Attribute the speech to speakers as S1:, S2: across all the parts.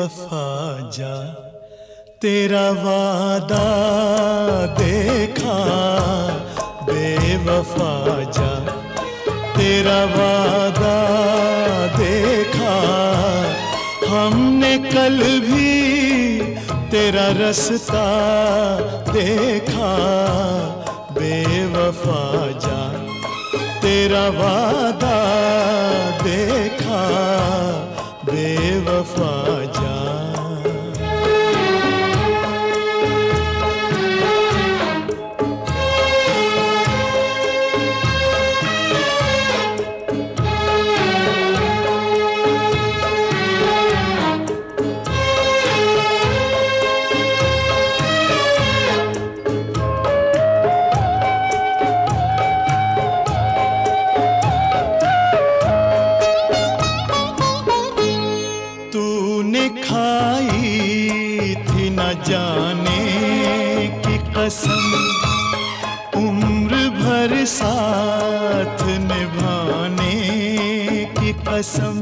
S1: बेवफा जा, तेरा वादा देखा। बेवफा जा, तेरा वादा देखा। हमने कल भी तेरा रास्ता देखा। बेवफा जा, तेरा वादा देखा। बेवफा जा। तूने खाई थी न जाने की कसम, उम्र भर साथ निभाने की कसम।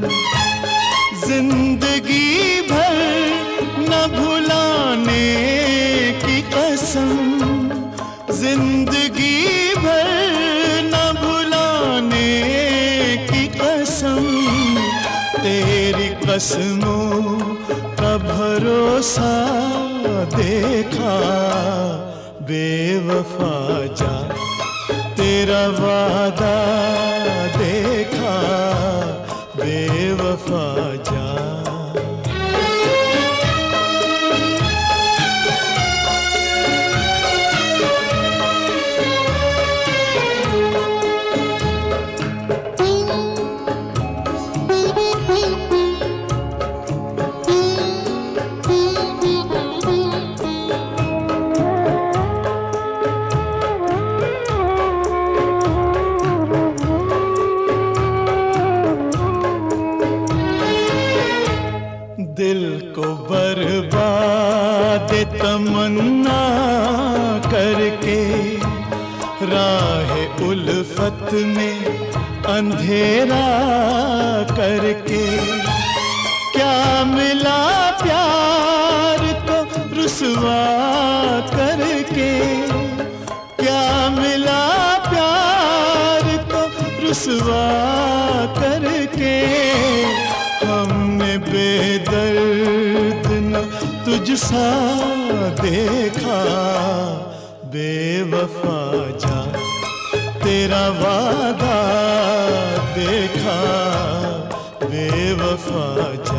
S1: जिंदगी भर न भुलाने की कसम। जिंदगी भर न भुलाने की कसम। तेरी कसमों का भरोसा देखा। बेवफा जा, तेरा वादा देखा। बेवफा जा। दिल को बर्बाद तमन्ना करके, राह उल्फत में अंधेरा करके। क्या मिला प्यार को रुसवा करके। क्या मिला प्यार को रुसवा करके। हमने बेदर्द न तुझसा देखा। बेवफा जा, तेरा वादा देखा। बेवफा जा।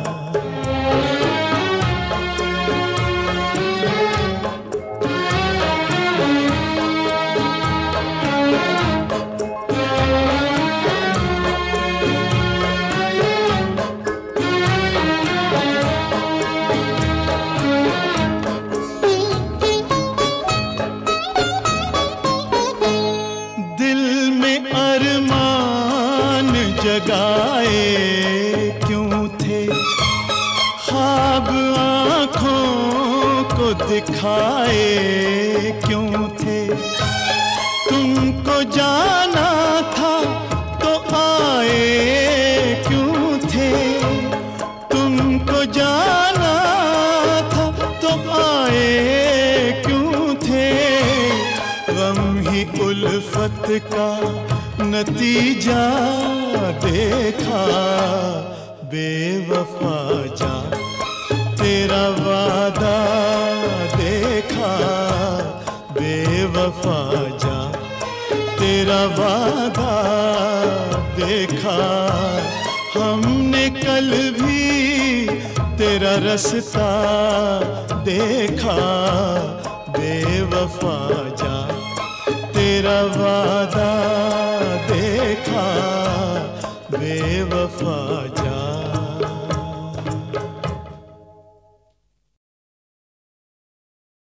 S1: जगाए क्यों थे, ख्वाब आँखों को दिखाए क्यों थे। तुमको जाना था तो आए क्यों थे। तुमको जाना था तो आए क्यों थे। गम ही उल्फत का नतीजा देखा। बेवफा जा, तेरा वादा देखा। बेवफा जा, तेरा वादा देखा। हमने कल भी तेरा रास्ता देखा। बेवफा